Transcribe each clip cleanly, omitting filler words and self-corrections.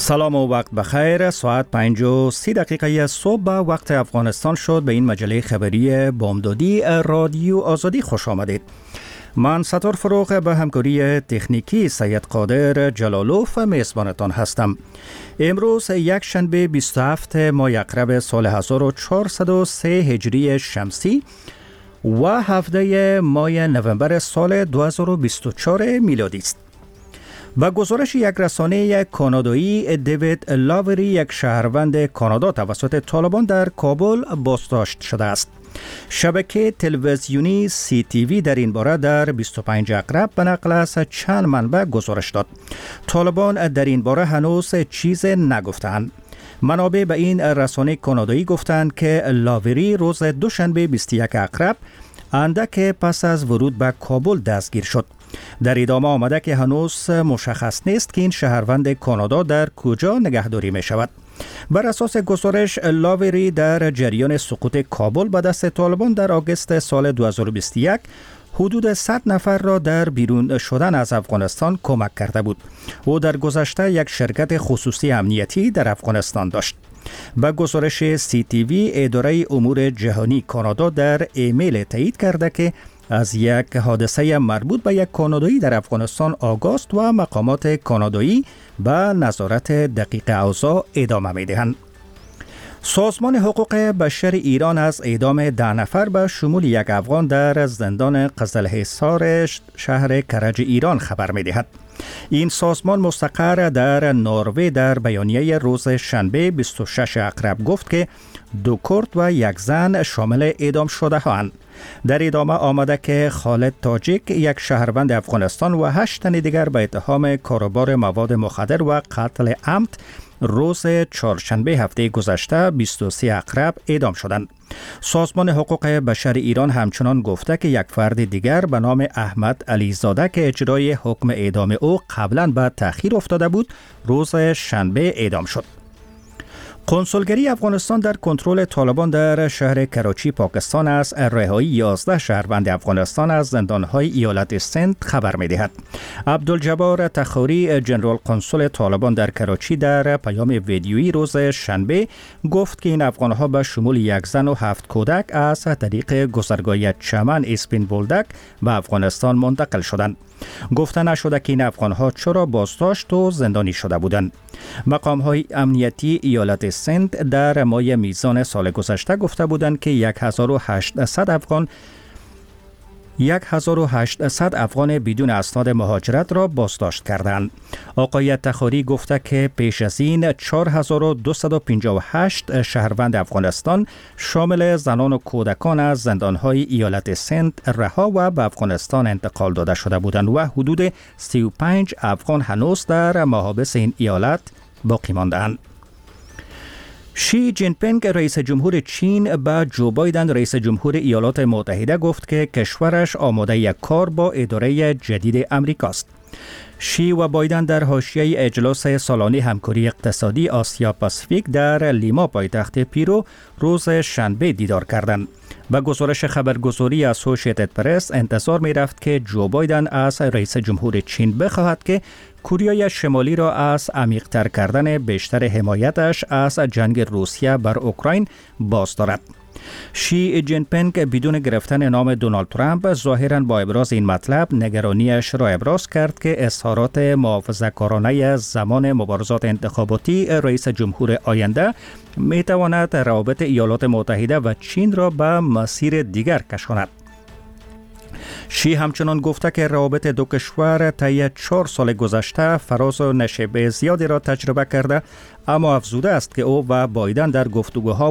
سلام و وقت بخیر. ساعت 5:30 صبح به وقت افغانستان شد. به این مجله خبری بامدادی رادیو آزادی خوش آمدید. من ستار فروغ به همکاری تکنیکی سید قادر جلالوف میزبانتان هستم. امروز یک شنبه 27 ماه اکرم سال 1403 هجری شمسی و 17 ماه نوامبر سال 2024 میلادی است. با گزارش یک رسانه کانادایی، دیوید لاوری، یک شهروند کانادا توسط طالبان در کابل بازداشت شده است. شبکه تلویزیونی CTV در این باره در 25 اکرم به نقل از چند منبع گزارش داد. طالبان در این باره هنوز چیز نگفتند. منابع به این رسانه کانادایی گفتند که لاوری روز دوشنبه 21 اکرم اندک پس از ورود به کابل دستگیر شد. در ادامه آمده که هنوز مشخص نیست که این شهروند کانادا در کجا نگهداری می شود. بر اساس گزارش، لاوری در جریان سقوط کابل به دست طالبان در آگوست سال 2021 حدود 100 نفر را در بیرون شدن از افغانستان کمک کرده بود. او در گذشته یک شرکت خصوصی امنیتی در افغانستان داشت. با گزارش CTV، اداره امور جهانی کانادا در ایمیل تایید کرده که از یک حادثه مربوط به یک کانادایی در افغانستان آگاه است و مقامات کانادایی به نظارت دقیق اوضاع ادامه می‌دهند. سازمان حقوق بشر ایران از اعدام 10 نفر به شمول یک افغان در زندان قزلحصار شهر کرج ایران خبر می‌دهد. این سازمان مستقر در نروژ در بیانیه روز شنبه 26 اکرم گفت که 2 کرد و 1 زن شامل اعدام شده هستند. در ادامه آمده که خالد تاجیک، یک شهروند افغانستان، و 8 تن دیگر به اتهام کاروبار مواد مخدر و قتل عمد روز چهارشنبه هفته گذشته 23 اکرم اعدام شدند. سازمان حقوق بشر ایران همچنان گفته که یک فرد دیگر به نام احمد علیزاده که اجرای حکم اعدام او قبلا به تأخیر افتاده بود، روز شنبه اعدام شد. کنسولگری افغانستان در کنترل طالبان در شهر کراچی پاکستان از رهایی 11 شهروند افغانستان از زندانهای ایالت سند خبر می‌دهد. عبدالجبار تخاری، جنرال کنسول طالبان در کراچی، در پیام ویدیویی روز شنبه گفت که این افغانها به شمول 1 زن و 7 کودک از طریق گذرگاه چمن اسپین بولدک به افغانستان منتقل شدند. گفته نشده که این افغانها چرا بازداشت و زندانی شده بودند. مقام‌های امنیتی ایالت سند در ماه میزان سال گذشته گفته بودند که 1800 افغان بدون اسناد مهاجرت را بازداشت کردند. آقای تخاری گفته که پیش از این 4258 شهروند افغانستان شامل زنان و کودکان از زندانهای ایالت سند رها و به افغانستان انتقال داده شده بودند و حدود 35 افغان هنوز در محابس این ایالت باقی ماندند. شی جین پینگ، رئیس جمهور چین، به جو بایدن، رئیس جمهور ایالات متحده، گفت که کشورش آماده یک کار با اداره جدید امریکاست. شی و بایدن در حاشیه اجلاس سالانه همکاری اقتصادی آسیا پاسیفیک در لیما پایتخت پرو روز شنبه دیدار کردند. با گزارش خبرگزاری اسوسییتد پرس انتظار می رفت که جو بایدن از رئیس جمهور چین بخواهد که کره شمالی را از عمیق‌تر کردن بیشتر حمایتش از جنگ روسیه بر اوکراین باز دارد. شی جین پینگ بدون گرفتن نام دونالد ترامپ ظاهراً با ابراز این مطلب نگرانیش را ابراز کرد که اظهارات محافظه‌کارانه زمان مبارزات انتخاباتی رئیس جمهور آینده می تواند روابط ایالات متحده و چین را به مسیر دیگر کشاند. شی همچنان گفته که روابط دو کشور طی 4 سال گذشته فراز و نشیب زیادی را تجربه کرده، اما افزوده است که او و بایدن در گفتگوها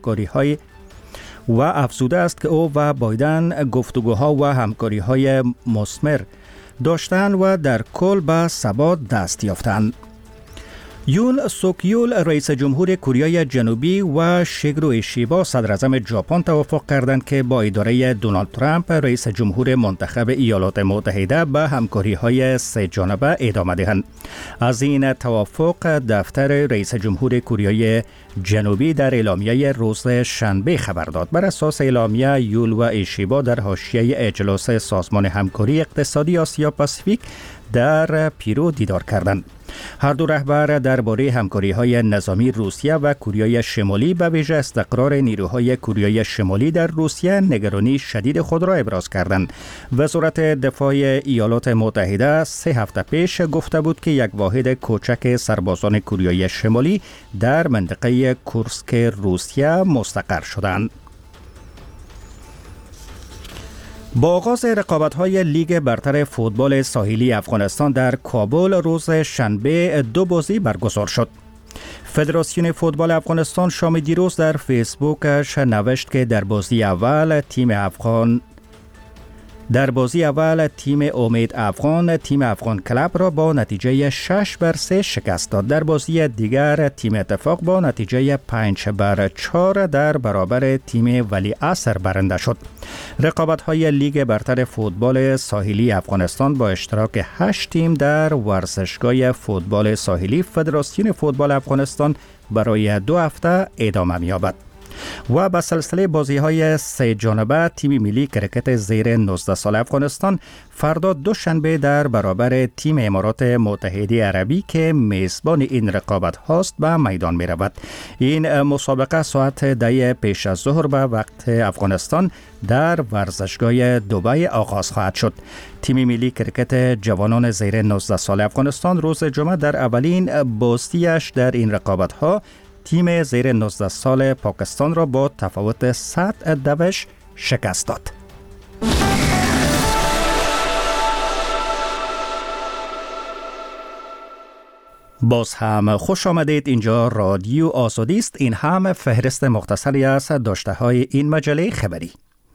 و همکاری‌های مثمر داشتند و در کل به ثبات دست یافتند. یون سوک یول، رئیس جمهور کره جنوبی، و شیگرو ایشیبا، صدر اعظم ژاپن، توافق کردند که با اداره دونالد ترامپ، رئیس جمهور منتخب ایالات متحده، به همکاری‌های 3 جانبه ادامه دهند. از این توافق دفتر رئیس جمهور کره جنوبی در اعلامیه روز شنبه خبر داد. بر اساس اعلامیه، یول و ایشیبا در حاشیه اجلاس سازمان همکاری اقتصادی آسیا پاسیفیک در پیرو دیدار کردند. هر دو رهبر درباره همکاری‌های نظامی روسیه و کره شمالی به ویژه استقرار نیروهای کره شمالی در روسیه نگرانی شدید خود را ابراز کردند. وزارت دفاع ایالات متحده 3 هفته پیش گفته بود که یک واحد کوچک سربازان کره شمالی در منطقه کورسک روسیه مستقر شدند. با آغاز رقابت‌های لیگ برتر فوتبال ساحلی افغانستان در کابل روز شنبه 2 بازی برگزار شد. فدراسیون فوتبال افغانستان شام دیروز در فیسبوکش نوشت که در بازی اول تیم امید افغان تیم افغان کلب را با نتیجه 6-3 شکست داد. در بازی دیگر تیم اتفاق با نتیجه 5-4 در برابر تیم ولی عصر برنده شد. رقابت‌های لیگ برتر فوتبال ساحلی افغانستان با اشتراک 8 تیم در ورزشگاه فوتبال ساحلی فدراسیون فوتبال افغانستان برای 2 هفته ادامه می‌یابد. و به سلسله بازی‌های 3 جانبه تیم ملی کرکت زیر 19 سال افغانستان فردا دوشنبه در برابر تیم امارات متحده عربی که میزبان این رقابت هاست به میدان می رود. این مسابقه ساعت 10 پیش از ظهر به وقت افغانستان در ورزشگاه دبی آغاز خواهد شد. تیم ملی کرکت جوانان زیر 19 سال افغانستان روز جمعه در اولین بازیش در این رقابت ها تیم زیر 19 سال پاکستان را با تفاوت 100 شکست داد. باز هم خوش آمدید. اینجا رادیو آزادی است. این هم فهرست مختصری از داشته های این مجله خبری.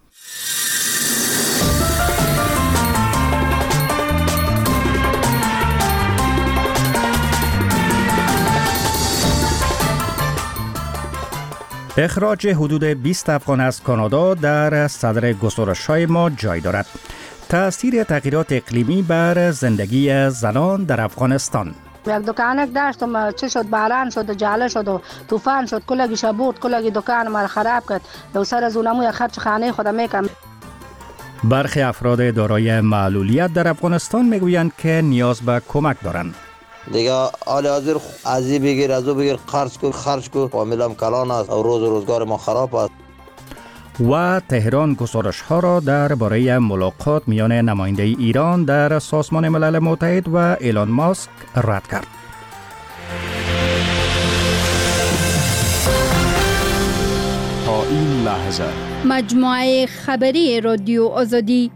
اخراج حدود 20 افغان از کانادا در صدر گزارش‌های ما جای دارد. تأثیر تغییرات اقلیمی بر زندگی زنان در افغانستان. یک دکانک داشتم، چه شد، باران شد، جاله شد و طوفان شد، کلگی شبورد، کلگی دکان ما خراب کرد. دو سر از اونمو خرج خانه خودم میکنم. برخی افراد دارای معلولیت در افغانستان میگویند که نیاز به کمک دارند. دیگه حال حاضر از این بگیر از او بگیر خرج کو فامیلم کلان است و روزگار ما خراب است. و تهران گزارش ها را درباره ملاقات میان نماینده ایران در سازمان ملل متحد و ایلان ماسک رد کرد. تا این لحظه مجموعه خبری رادیو آزادی.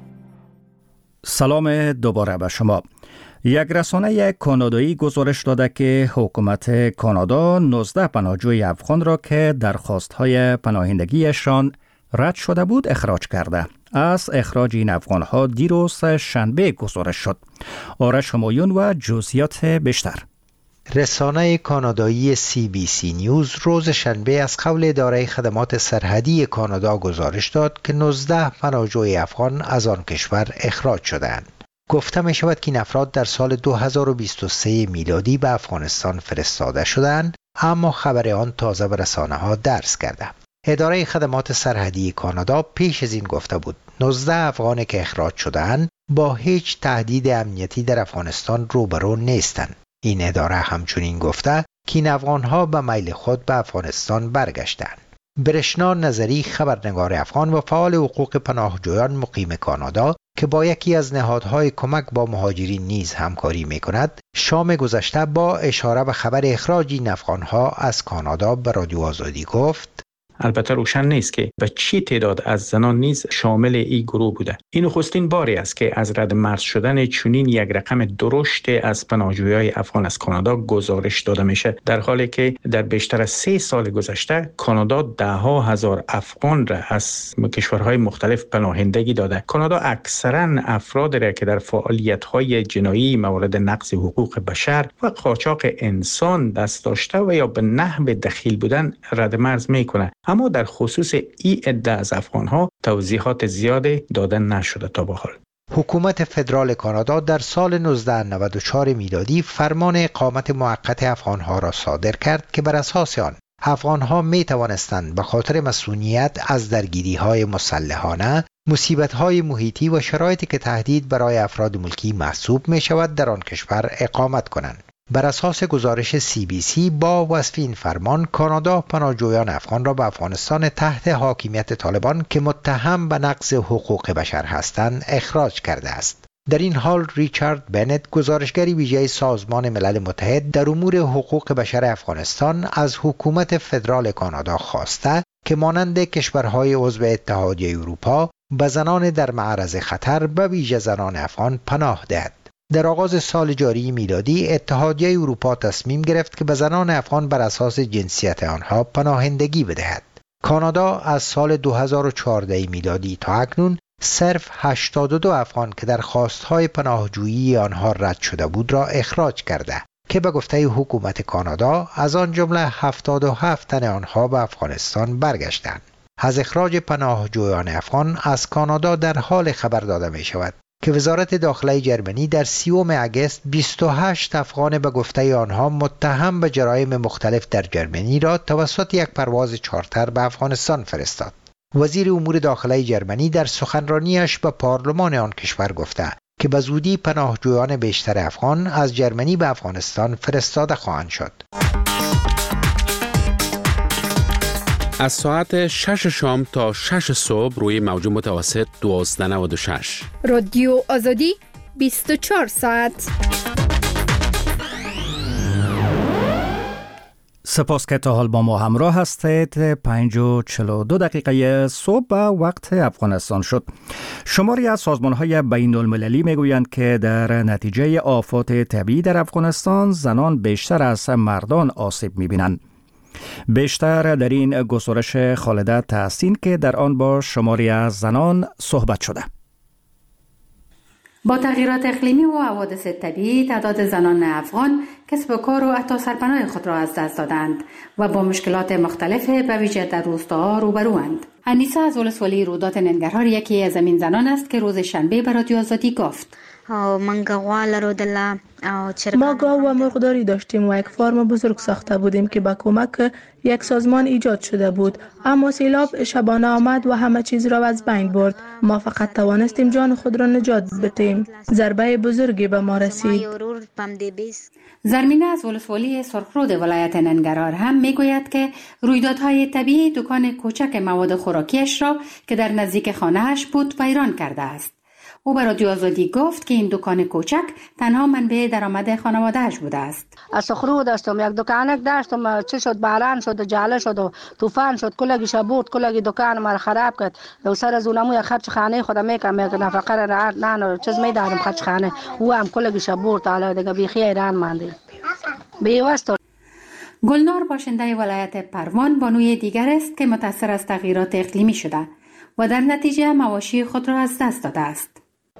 سلام دوباره به شما. یک رسانه کانادایی گزارش داده که حکومت کانادا 19 پناهجوی افغان را که درخواست‌های پناهندگیشان رد شده بود اخراج کرده. از اخراج این افغان‌ها دیروز شنبه گزارش شد. آرش همایون و جزئیات بیشتر. رسانه کانادایی CBC نیوز روز شنبه از قول اداره خدمات سرحدی کانادا گزارش داد که 19 پناهجوی افغان از آن کشور اخراج شدند. گفته می شود که این افراد در سال 2023 میلادی به افغانستان فرستاده شدند، اما خبر آن تازه به رسانه ها درز کرده. اداره خدمات سرحدی کانادا پیش از این گفته بود 19 افغانی که اخراج شدند با هیچ تهدید امنیتی در افغانستان روبرو نیستند. این اداره همچنین گفته که این افغان‌ها به میل خود به افغانستان برگشتند. برشنا نظری، خبرنگار افغان و فعال حقوق پناهجویان مقیم کانادا که با یکی از نهادهای کمک با مهاجرین نیز همکاری می‌کند، شام گذشته با اشاره به خبر اخراج این افغان‌ها از کانادا به رادیو آزادی گفت: البته روشن نیست که به چی تعداد از زنان نیز شامل این گروه بوده. این نخستین باری است که از رد مرز شدن چنین یک رقم درشت از پناهجویان افغان از کانادا گزارش داده میشه، در حالی که در بیشتر از 3 سال گذشته کانادا ده‌ها هزار افغان را از کشورهای مختلف پناهندگی داده. کانادا اکثرا افراد را که در فعالیت‌های جنایی مورد نقض حقوق بشر و قاچاق انسان دست داشته و یا به نحو دخیل بودن رد مرز میکنه. اما در خصوص این عده از افغان‌ها توضیحات زیادی داده نشده تا به حال. حکومت فدرال کانادا در سال 1994 میلادی فرمان اقامت موقت افغان‌ها را صادر کرد که بر اساس آن افغان‌ها می توانستند به خاطر مسئولیت از درگیری‌های مسلحانه، مصیبت‌های محیطی و شرایطی که تهدید برای افراد ملکی محسوب می شود در آن کشور اقامت کنند. بر اساس گزارش CBC با وصف این فرمان، کانادا پناهجویان افغان را به افغانستان تحت حاکمیت طالبان که متهم به نقض حقوق بشر هستند اخراج کرده است. در این حال ریچارد بنت، گزارشگری ویژه سازمان ملل متحد در امور حقوق بشر افغانستان، از حکومت فدرال کانادا خواسته که مانند کشورهای عضو اتحادیه اروپا به زنان در معرض خطر به ویژه زنان افغان پناه دهد. در آغاز سال جاری میلادی اتحادیه اروپا تصمیم گرفت که به زنان افغان بر اساس جنسیت آنها پناهندگی بدهد. کانادا از سال 2014 میلادی تا اکنون صرف 82 افغان که درخواست‌های پناهجویی آنها رد شده بود را اخراج کرده که به گفته حکومت کانادا از آن جمله 77 تن آنها به افغانستان برگشتند. از اخراج پناهجویان افغان از کانادا در حال خبر داده می شود که وزارت داخله جرمنی در 30 اگست 28 افغان به گفته آنها متهم به جرایم مختلف در جرمنی را توسط یک پرواز چارتر به افغانستان فرستاد. وزیر امور داخله جرمنی در سخنرانیش به پارلمان آن کشور گفته که به زودی پناهجویان بیشتر افغان از جرمنی به افغانستان فرستاده خواهند شد. از ساعت 6 شام تا 6 صبح روی موج متوسط 1296 رادیو آزادی 24 ساعت. سپاس که تا حال با ما همراه هستید. 5:42 صبح به وقت افغانستان شد. شماری از سازمان‌های بین المللی میگویند که در نتیجه آفات طبیعی در افغانستان زنان بیشتر از مردان آسیب می‌بینند. بیشتر در این گزارش خالده تحسین که در آن با شماری از زنان صحبت شده. با تغییرات اقلیمی و حوادث طبیعی، تعداد زنان افغان کسب و کار و حتی سرپناه خود را از دست دادند و با مشکلات مختلف به ویژه در روستاها روبروند. انیسه از ولسوالی رودات ننگرهار یکی از این زنان است که روز شنبه به رادیو آزادی گفت: ما گاو و مرغداری داشتیم و یک فارم بزرگ ساخته بودیم که با کمک یک سازمان ایجاد شده بود، اما سیلاب شبانه آمد و همه چیز را از بین برد. ما فقط توانستیم جان خود را نجات بدهیم. ضربه بزرگی به ما رسید. زرمینه از ولسوالی سرخرود ولایت ننگرهار هم میگوید که رویدادهای طبیعی دکان کوچک مواد خوراکیش را که در نزدیک خانه‌اش بود ویران کرده است. او به رادیو آزادی گفت که این دکان کوچک تنها منبع درآمد خانواده‌اش بوده است. از سرخرود داشتم، یک دکانک داشتم، چه شد باران شد و جاله شد و طوفان شد، کلگی برد، کلگی دکان ما خراب کرد. و سر از اونمو یک خرج خانه خودم میکنم، نفقه را نه چیز میدارم خرج خانه، او هم کلگی برد، حالا دیگه بیخی ایران ماندی. بیوست. گلنار باشنده ولایت پروان بانوی دیگر است که متاثر از تغییرات اقلیمی شده و در نتیجه مواشی خود را از دست داده است.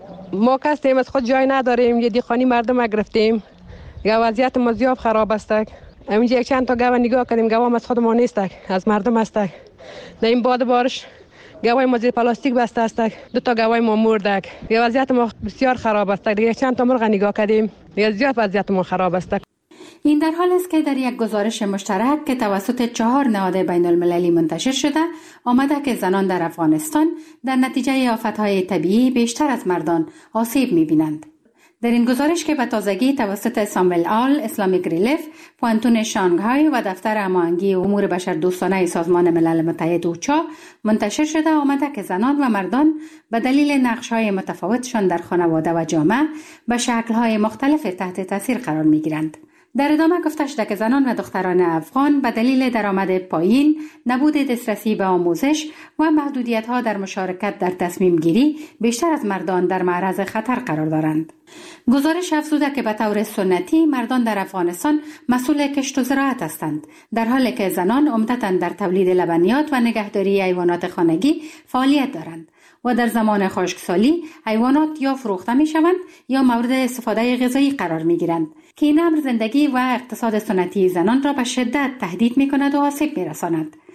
ما کسیم از خود جای نداریم، یه دیخانی مردم گرفتیم. وضعیت ما زیاد خراب است. همینجا یک چند تا گاو نگاه کردیم، گاو از خود ما نیست، از مردم است. در این باد بارش گاوای ما زیر پلاستیک بسته است، 2 تا گاوای ما مرده. وضعیت ما بسیار خراب است. یک چند تا مرغ نگاه کردیم، زیاد وضعیت ما خراب است. این در حال است که در یک گزارش مشترک که توسط 4 نهاد بین المللی منتشر شده آمده که زنان در افغانستان در نتیجه آفتهای طبیعی بیشتر از مردان آسیب می‌بینند. در این گزارش که به تازگی توسط ساموئل آل، اسلامیک ریلیف، پوانتون شانگهای و دفتر هماهنگی امور بشردوستانه سازمان ملل متحد اوچا منتشر شده آمده که زنان و مردان به دلیل نقش‌های متفاوتشان در خانواده و جامعه به شکل‌های مختلف تحت تاثیر قرار می‌گیرند. در ادامه گفته شده که زنان و دختران افغان به دلیل درآمد پایین، نبود دسترسی به آموزش و محدودیت‌ها در مشارکت در تصمیم گیری بیشتر از مردان در معرض خطر قرار دارند. گزارش افزوده که به طور سنتی مردان در افغانستان مسئول کشت و زراعت هستند، در حالی که زنان عمدتاً در تولید لبنیات و نگهداری حیوانات خانگی فعالیت دارند و در زمان خشکسالی حیوانات یا فروخته می شوند یا مورد استفاده غذایی قرار می گیرند که این امر زندگی و اقتصاد سنتی زنان را به شدت تهدید می کند و آسیب می رساند.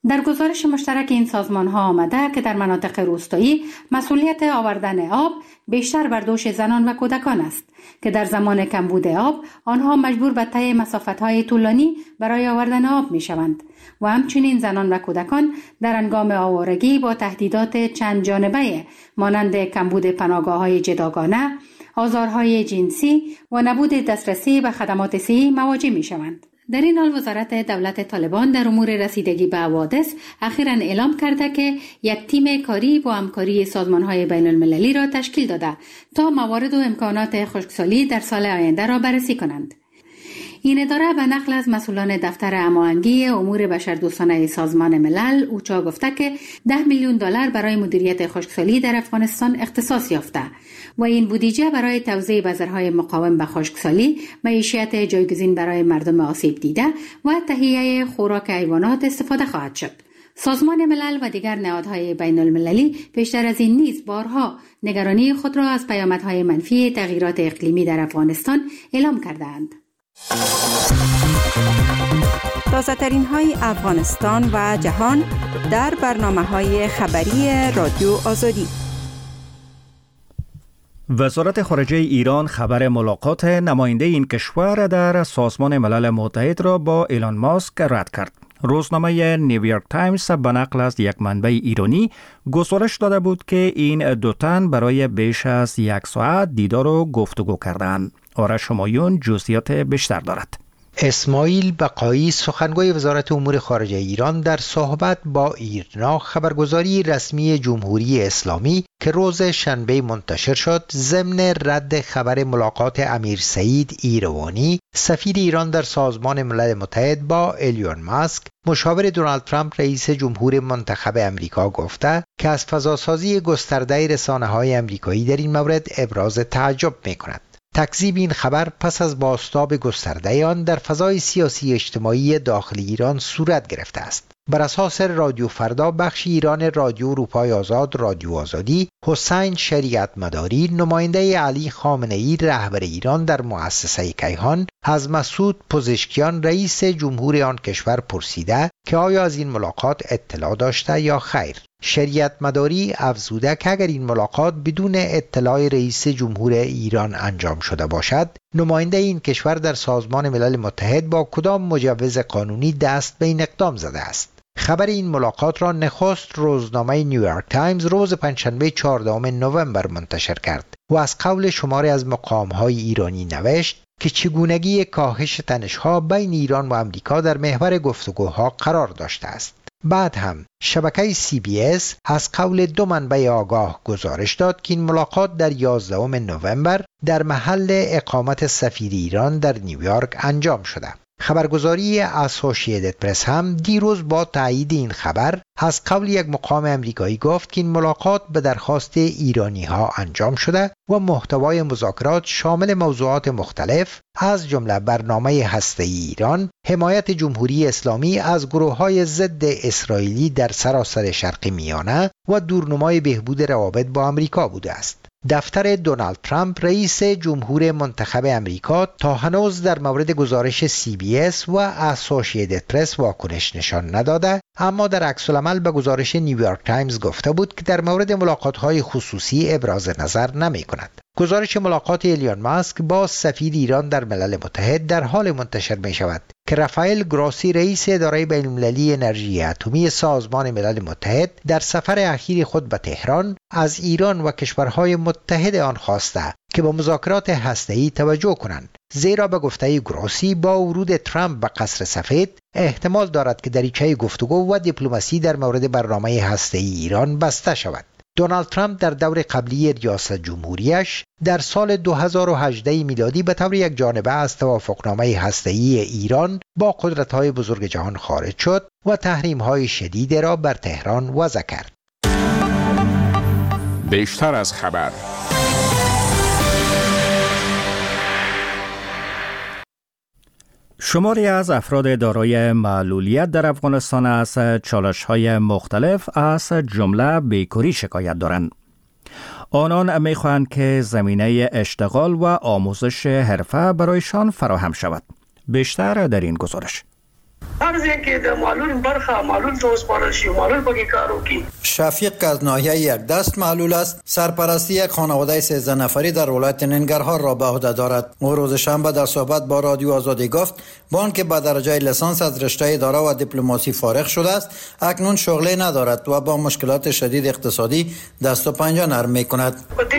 در گزارش مشترک این سازمان‌ها آمده که در مناطق روستایی مسئولیت آوردن آب بیشتر بر دوش زنان و کودکان است که در زمان کمبود آب آنها مجبور به طی مسافت‌های طولانی برای آوردن آب می‌شوند و همچنین زنان و کودکان در هنگام آوارگی با تهدیدات چند جانبه مانند کمبود پناهگاه‌های جداگانه، آزارهای جنسی و نبود دسترسی به خدمات صحی مواجه می‌شوند. در این حال وزارت دولت طالبان در امور رسیدگی به حوادث اخیراً اعلام کرده که یک تیم کاری با همکاری سازمان‌های بین المللی را تشکیل داده تا موارد و امکانات خشکسالی در سال آینده را بررسی کنند. این اداره به نقل از مسئولان دفتر هماهنگی امور بشردوستانه سازمان ملل اوچا گفته که $10 میلیون برای مدیریت خشکسالی در افغانستان اختصاص یافته و این بودجه برای توزیع بذرهای مقاوم به خشکسالی، معیشت جایگزین برای مردم آسیب دیده و تهیه خوراک حیوانات استفاده خواهد شد. سازمان ملل و دیگر نهادهای بین المللی پیشتر از این نیز بارها نگرانی خود را از پیامدهای منفی تغییرات اقلیمی در افغانستان اعلام کردند. تازه‌ترین های افغانستان و جهان در برنامه‌های خبری رادیو آزادی. وزارت خارجه ایران خبر ملاقات نماینده این کشور در سازمان ملل متحد را با ایلان ماسک رد کرد. روزنامه نیویورک تایمز به نقل از یک منبع ایرانی گزارش داده بود که این دو تن برای بیش از 1 ساعت دیدار و گفتگو کردند. آرش همایون جزئیات بیشتر دارد. اسماعیل بقایی سخنگوی وزارت امور خارجه ایران در صحبت با ایرنا خبرگزاری رسمی جمهوری اسلامی که روز شنبه منتشر شد ضمن رد خبر ملاقات امیر سعید ایروانی سفیر ایران در سازمان ملل متحد با ایلان ماسک مشاور دونالد ترامپ رئیس جمهور منتخب امریکا گفته که از فضاسازی گسترده رسانه‌های امریکایی در این مورد ابراز تعجب می‌کند. تکذیب این خبر پس از بازتاب گسترده آن در فضای سیاسی اجتماعی داخل ایران صورت گرفته است. بر اساس رادیو فردا بخش ایران رادیو اروپای آزاد رادیو آزادی، حسین شریعت مداری نماینده علی خامنه‌ای رهبر ایران در مؤسسه کیهان از مسعود پزشکیان رئیس جمهور آن کشور پرسیده که آیا از این ملاقات اطلاع داشته یا خیر. شریعت مداری افزوده که اگر این ملاقات بدون اطلاع رئیس جمهور ایران انجام شده باشد، نماینده این کشور در سازمان ملل متحد با کدام مجوز قانونی دست به این اقدام زده است. خبر این ملاقات را نخست روزنامه نیویورک تایمز روز پنجشنبه 14 نوامبر منتشر کرد و از قول شماری از مقام‌های ایرانی نوشت که چگونگی کاهش تنش‌ها بین ایران و آمریکا در محور گفتگوها قرار داشته است. بعد هم شبکه CBS از قول 2 منبع آگاه گزارش داد که این ملاقات در 11 نوامبر در محل اقامت سفیر ایران در نیویورک انجام شده. خبرگزاری اسوسییتد پرس هم دیروز با تایید این خبر از قول یک مقام امریکایی گفت که این ملاقات به درخواست ایرانی ها انجام شده و محتوای مذاکرات شامل موضوعات مختلف از جمله برنامه هسته‌ای ایران، حمایت جمهوری اسلامی از گروه‌های ضد اسرائیلی در سراسر شرق میانه و دورنمای بهبود روابط با آمریکا بوده است. دفتر دونالد ترامپ رئیس جمهور منتخب امریکا تا هنوز در مورد گزارش CBS و اسوسییتد پرس واکنش نشان نداده، اما در عکس العمل به گزارش نیویورک تایمز گفته بود که در مورد ملاقات‌های خصوصی ابراز نظر نمی‌کند. گزارش ملاقات ایلان ماسک با سفیر ایران در ملل متحد در حال منتشر می شود که رافائل گراسی رئیس اداره بین‌المللی انرژی اتمی سازمان ملل متحد در سفر اخیر خود به تهران از ایران و کشورهای متحد آن خواسته که با مذاکرات هسته‌ای توجه کنند، زیرا به گفته گراسی با ورود ترامپ به قصر سفید احتمال دارد که دریچه گفتگو و دیپلماسی در مورد برنامه هسته‌ای ایران بسته شود. دونالد ترامپ در دور قبلی ریاست جمهوریش در سال 2018 میلادی به طور یک جانبه از توافقنامه هسته‌ای ایران با قدرت‌های بزرگ جهان خارج شد و تحریم‌های شدید را بر تهران وضع کرد. بیشتر از خبر. شماری از افراد دارای معلولیت در افغانستان از چالش‌های مختلف از جمله بیکاری شکایت دارند. آنان می‌خواهند که زمینه اشتغال و آموزش حرفه برایشان فراهم شود. بیشتر در این گزارش. هر ځای کې د معلول برخه معلول ته وسپارل شي، معلول پکې کار وکړي. شفیق که از ناحیه یک دست معلول است، سرپرستی یک خانواده 13 نفری در ولایت ننگرهار را به عهده دارد. او روز شنبه در صحبت با رادیو آزادی گفت با آنکه به درجه لیسانس از رشته اداره و دیپلماسی فارغ شده است، اکنون شغلی ندارد و با مشکلات شدید اقتصادی دست و پنجه نرم می‌کند.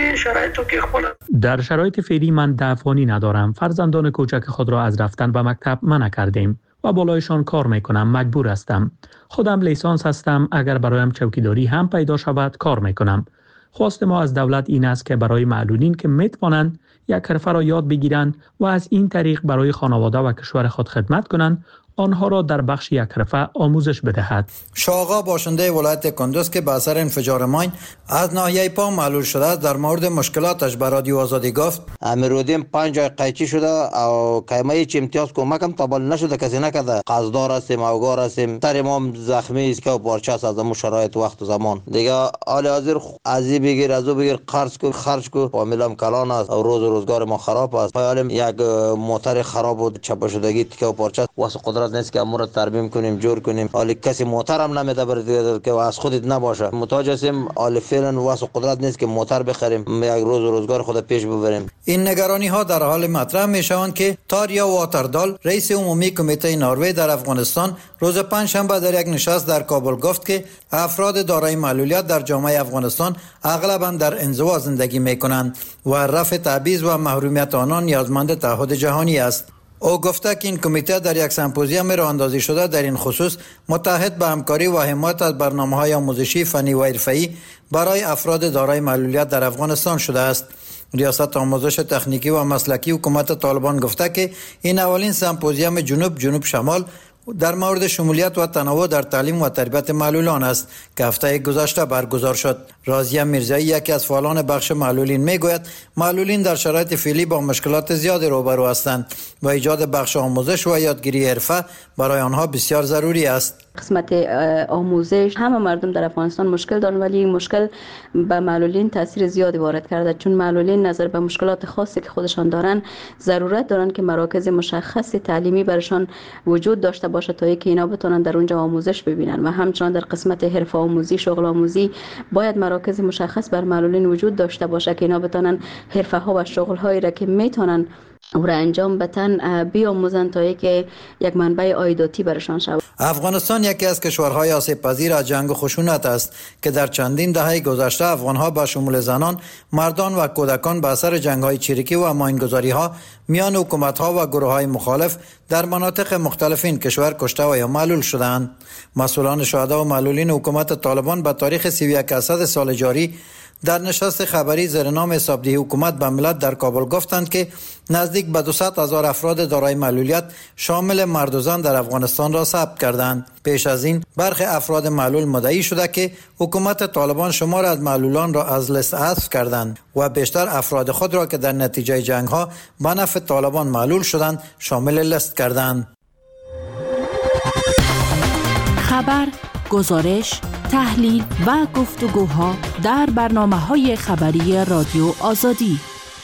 در شرایط فعلی من دفعانی ندارم. فرزندان کوچک خود را از رفتن به مکتب منع کردیم و بالایشان کار میکنم، مجبور هستم. خودم لیسانس هستم، اگر برایم چوکیداری هم پیدا شود کار میکنم. خواست ما از دولت این است که برای معلولین که میتوانند یک حرفه را یاد بگیرند و از این طریق برای خانواده و کشور خود خدمت کنند، آنها را در بخش یک حرفه آموزش بدهد. شاغا باشنده ولایت کندوز که به اثر انفجار ماین از ناحیه پا معلول شده است در مورد مشکلاتش به رادیو آزادی گفت امیرودیم 5 جای قیچی شده او کایمه هیچ امتیاز کمکم تابل نشده، کسی نکرده. قصدار هستیم، اوگار هستیم، تر امام زخمی است که پارچه است از همون شرایط وقت و زمان دیگه. حال حاضر از این بگیر از او بگیر خرج کو فامیلم کلان است و روز روزگار ما خراب است. حالم یک موتر خراب و چپا شدگی که پارچه واسه قدرت نیست که امور ترمیم کنیم جور کنیم. حالی کسی موتر هم نمیده برای که از خودت نباشه. محتاج هستیم حالی فعلا واسه قدرت نیست که موتر بخریم یک روز روزگار خود پیش ببریم. این نگرانی ها در حال مطرح می شوند که تاریا واتردال رئیس عمومی کمیته نروژ در افغانستان روز پنجشنبه در یک نشست در کابل گفت که افراد دارای معلولیت در جامعه افغانستان اغلبا در انزوا زندگی می کنند و رفع تبعیض و محرومیت آنان نیازمند تعهد جهانی است. او گفته که این کمیته در یک سمپوزیوم راه اندازی شده در این خصوص متحد به همکاری و حمایت از برنامه‌های آموزشی فنی و حرفه‌ای برای افراد دارای معلولیت در افغانستان شده است. ریاست آموزش تکنیکی و مسلکی حکومت طالبان گفته که این اولین سمپوزیوم جنوب شمال در مورد شمولیت و تنوع در تعلیم و تربیت معلولان است که هفته گذشته برگزار شد. راضیه میرزایی یکی از فعالان بخش معلولین میگوید معلولین در شرایط فعلی با مشکلات زیادی روبرو هستند و ایجاد بخش آموزش و یادگیری حرفه برای آنها بسیار ضروری است. قسمت آموزش همه مردم در افغانستان مشکل دارند، ولی این مشکل به معلولین تاثیر زیادی وارد کرده، چون معلولین نظر به مشکلات خاصی که خودشان دارن ضرورت دارن که مراکز مشخص تعلیمی برشان وجود داشته باشه تا اینکه اینا بتونن در اونجا آموزش ببینن. و همچنان در قسمت حرفه آموزی، شغل آموزی باید مراکز مشخص بر معلولین وجود داشته باشه که اینا بتونن حرفه ها و شغل هایی را که میتونن او را انجام بدن بیاموزند تا اینکه یک منبع عایداتی برشان شود. افغانستان یکی از کشورهای آسیب پذیر از جنگ و خشونت است که در چندین دهه گذشته افغانها به شمول زنان، مردان و کودکان به اثر جنگ‌های چریکی و ماینگذاری‌ها میان حکومت‌ها و گروه‌های مخالف در مناطق مختلف این کشور کشته و یا معلول شدند. مسئولان شهدا و معلولین حکومت طالبان به تاریخ 31 اسد سال جاری در نشست خبری زیر نام حسابدهی حکومت به ملت در کابل گفتند که نزدیک به 200,000 افراد دارای معلولیت شامل مرد و زن در افغانستان را ثبت کردند. پیش از این برخی افراد معلول مدعی شده که حکومت طالبان شمار از معلولان را از لیست حذف کردند و بیشتر افراد خود را که در نتیجه جنگ ها به نفع طالبان معلول شدند شامل لیست کردند. خبر، گزارش، تحلیل و گفتگوها در برنامه‌های خبری رادیو آزادی.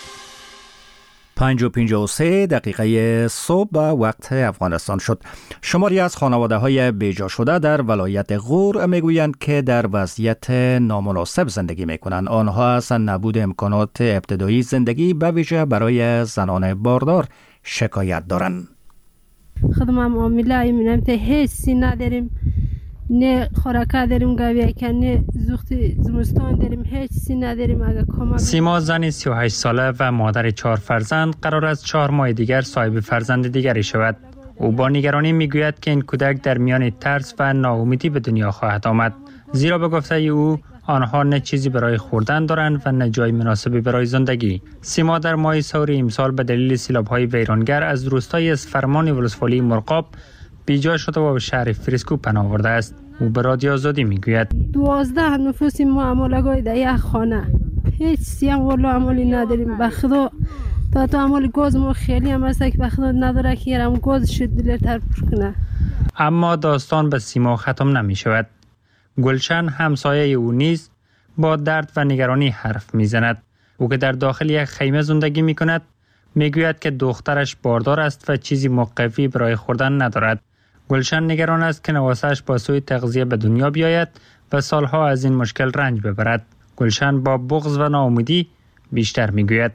5:53 صبح به وقت افغانستان شد. شماری از خانواده‌های بیجا شده در ولایت غور میگویند که در وضعیت نامناسب زندگی میکنند. آنها از نبود امکانات ابتدایی زندگی به ویژه برای زنان باردار شکایت دارند. خدمت معامله می‌نم ته هیچی نداریم، نه خوراکه داریم گاوی که نه زوخت زمستان داریم، هیچ چیزی نداریم. اگه کمک سیما زنی 38 ساله و مادر 4 فرزند قرار است 4 ماه دیگر صاحب فرزند دیگری شود. او با نگرانی میگوید که این کودک در میان ترس و ناامیدی به دنیا خواهد آمد، زیرا به گفته او آنها نه چیزی برای خوردن دارند و نه جای مناسبی برای زندگی. سیما در ماه سوری امسال به دلیل سیلاب‌های ویرانگر از روستای اسفرمان ولسوالی مرغاب بیجا شده و به شهر فریسکو پناه برده است. او به رادیو آزادی میگوید 12 نفوس معامله‌گاه در یک خانه، هیچ چیزی هم والله عملی نداریم. به خدا تا عمل گاز ما خیلی هم است که به خدا نداره که یرم گاز شد دلتر پر کنه. اما داستان به سیما ختم نمی شود. گلشن همسایه او نیز با درد و نگرانی حرف میزند. او که در داخل یک خیمه زندگی می کند میگوید که دخترش باردار است و چیزی مقوی برای خوردن ندارد. گلشن نگران است که نواسه‌اش با سوء تغذیه به دنیا بیاید و سالها از این مشکل رنج ببرد. گلشن با بغض و ناامیدی بیشتر میگوید: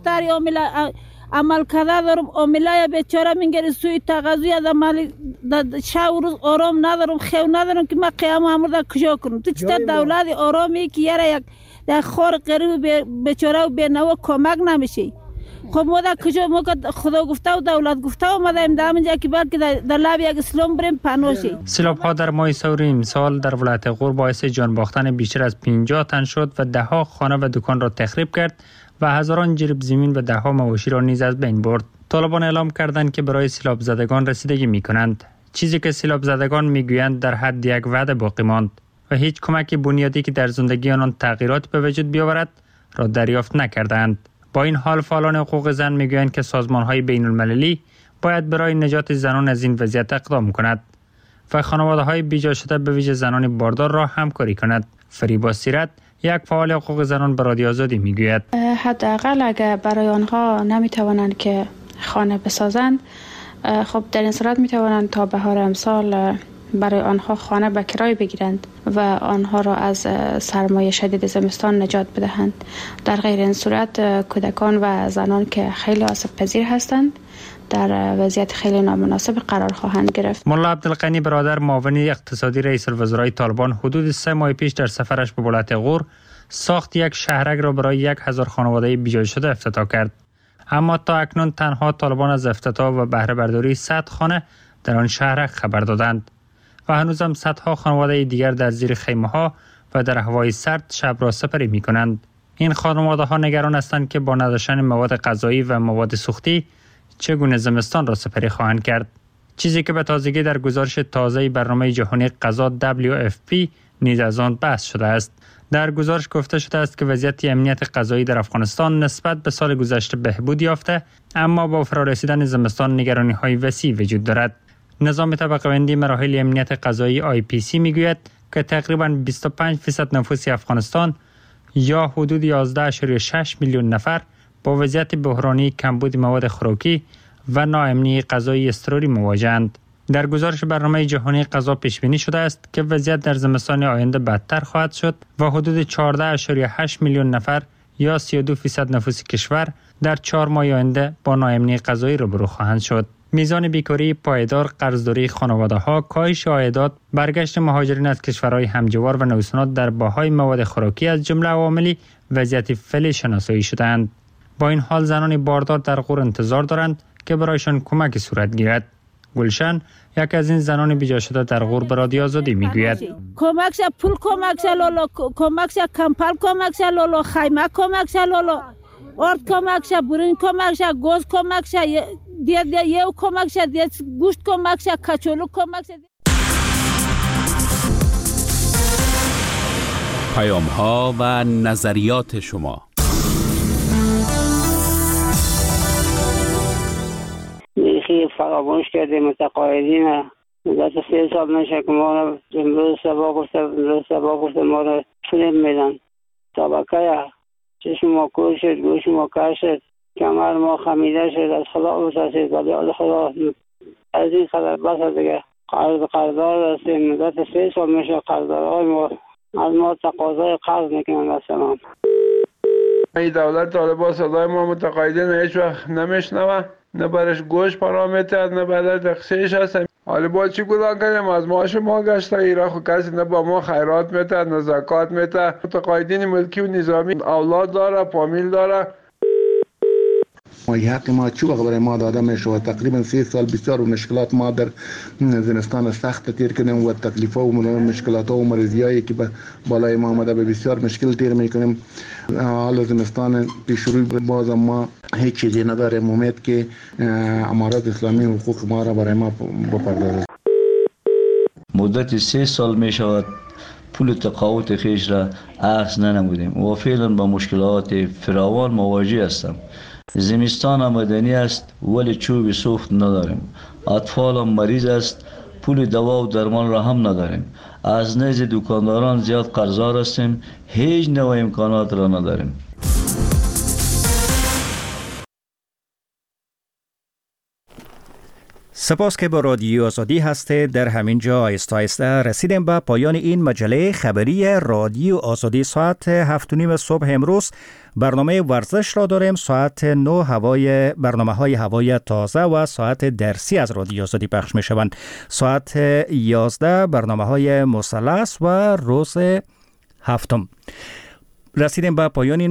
عمل کرده دارم، عامله بیچاره میگیره سوی تغذیه از عمل شب و روز آرام ندارم، خیو ندارم که من قیام امروز کجا کنم. تو چطور دولت آرامی که یه یک خور غریب بیچاره و بینوا کمک نمیشه؟ خب ما در کجا، ما خدا گفته و دولت گفته اومدیم در اینجا که بلکه در لب یک اسلام بریم پناهی. سیلاب‌ها در ماه سور امسال در ولایت غور باعث جان باختن بیشتر از 50 تن شد و ده‌ها خانه و دکان را تخریب کرد و هزاران جریب زمین و ده‌ها مواشی را نیز از بین برد. طالبان اعلام کردند که برای سیلاب زدگان رسیدگی می‌کنند. چیزی که سیلاب زدگان می‌گویند در حد یک وعده باقی ماند و هیچ کمک بنیادی که در زندگی آنان تغییرات به وجود بیاورد را دریافت نکردند. با این حال فعالان حقوق زن می‌گویند که سازمان‌های بین‌المللی باید برای نجات زنان از این وضعیت اقدام کند و خانواده‌های بیجا شده به ویژه زنان باردار را همکاری کند. فریبا سیرت، یک فعال حقوق زنان به رادیو آزادی میگوید: حداقل اگر برای آنها نمیتوانند که خانه بسازند، خب در این صورت میتوانند تا بهار امسال برای آنها خانه به کرایه بگیرند و آنها را از سرمایه شدید زمستان نجات بدهند. در غیر این صورت کودکان و زنان که خیلی آسیب پذیر هستند در وضعیت خیلی نامناسب قرار خواهند گرفت. ملا عبدالغنی برادر، معاون اقتصادی رئیس الوزرای طالبان، حدود 3 ماه پیش در سفرش به ولایت غور ساخت یک شهرک را برای 1000 خانواده بیجا شده افتتاح کرد. اما تا اکنون تنها طالبان از افتتاح و بهره برداری 100 خانه در آن شهرک خبر دادند و هنوزم صدها خانواده دیگر در زیر خیمه‌ها و در هوای سرد شب را سپری می‌کنند. این خانواده‌ها نگران هستند که با نداشتن مواد غذایی و مواد سوختی چگونه زمستان را سپری خواهند کرد. چیزی که به تازگی در گزارش تازه برنامه جهانی غذا WFP نیز از آن بحث شده است. در گزارش گفته شده است که وضعیت امنیت غذایی در افغانستان نسبت به سال گذشته بهبود یافته، اما با فرارسیدن زمستان نگرانی‌های وسیع وجود دارد. نظام طبقه‌بندی مراحل امنیت غذایی IPC میگوید که تقریباً 25% نفوس افغانستان یا حدود 11.6 میلیون نفر با وضعیت بحرانی کمبود مواد خوراکی و ناامنی غذایی اضطراری مواجه‌اند. در گزارش برنامه جهانی غذا پیش بینی شده است که وضعیت در زمستان آینده بدتر خواهد شد و حدود 14.8 میلیون نفر یا 32% نفوس کشور در 4 ماه آینده با ناامنی غذایی روبرو خواهند شد. میزان بیکاری پایدار، قرضداری خانواده‌ها، کاهش عایدات، برگشت مهاجرین از کشورهای همجوار و نوسانات در بهای مواد خوراکی از جمله عواملی وضعیت فعلی شناسایی شده‌اند. با این حال زنان باردار در غور انتظار دارند که برایشان کمک صورت گیرد. گلشن، یک از این زنان بیجا شده در غور به رادیو آزادی میگوید: کمک پول کمک لولو، کمک کمپل کمک لولو، خیمه کمک لولو، ارد کمک برین کمک گوز کمک دید یه کمک دید گوشت کمک کچولو کمک. پیام‌ها و نظریات شما. میخی فراموش کرده متقاعدین مدت 3 سال نشه که ما رو امروز سبا گفته ما رو فیلم میدن. طبقه چشم ما کور شد، گوش ما کر شد، کمر ما خمیده شد، از خدا متاسف، ولی از خدا از این خبر بس دیگه قرضدار هستیم. مدت 3 سال میشه قرضدارهای ما از ما تقاضای قرض میکنن. مثلا این دولت طالبان صدای ما متقاعدین هیچ وقت نمیشنوه، نه برش گوش پرا میتد، نه برش دقشش هست. حالا با چی گناه کنیم؟ از معاش ما گشته ایران خود کسی نه با ما خیرات میتد نه زکات میتد. متقاعدین ملکی و نظامی اولاد داره، فامیل داره. حق ما چی وقت برای ما داده میشه و تقریبا 3 سال بسیار و مشکلات ما در زمستان سخت تیر کنیم و تکلیف و مشکلات و مریضیایی که بالای ما آمده به بسیار مشکل تیر میکنیم. حال زمستان پیش رو باز ما هیچ چیزی نداریم. امید که امارات اسلامی حقوق ما را برای ما بپردازه. مدت 3 سال می شود پول تقاعد خیش را اخذ ننمودیم و فعلا با مشکلات فراوان مواجه هستم. زمستان آمدنی است ولی چوب سوخت نداریم. اطفال هم مریض است، پول دوا و درمان را هم نداریم. از نزد دکانداران زیاد قرضدار هستیم، هیچ نوع امکانات را نداریم. سپاس که با رادیو آزادی هستید. در همین جا آهسته آهسته رسیدیم به پایان این مجله خبری رادیو آزادی. ساعت 7:30 صبح امروز برنامه ورزش را داریم. ساعت 9 برنامه‌های هوای تازه و ساعت درسی از رادیو آزادی پخش می‌شوند. ساعت 11 برنامه‌های مثلث و روز هفتم. رسیدیم به پایان این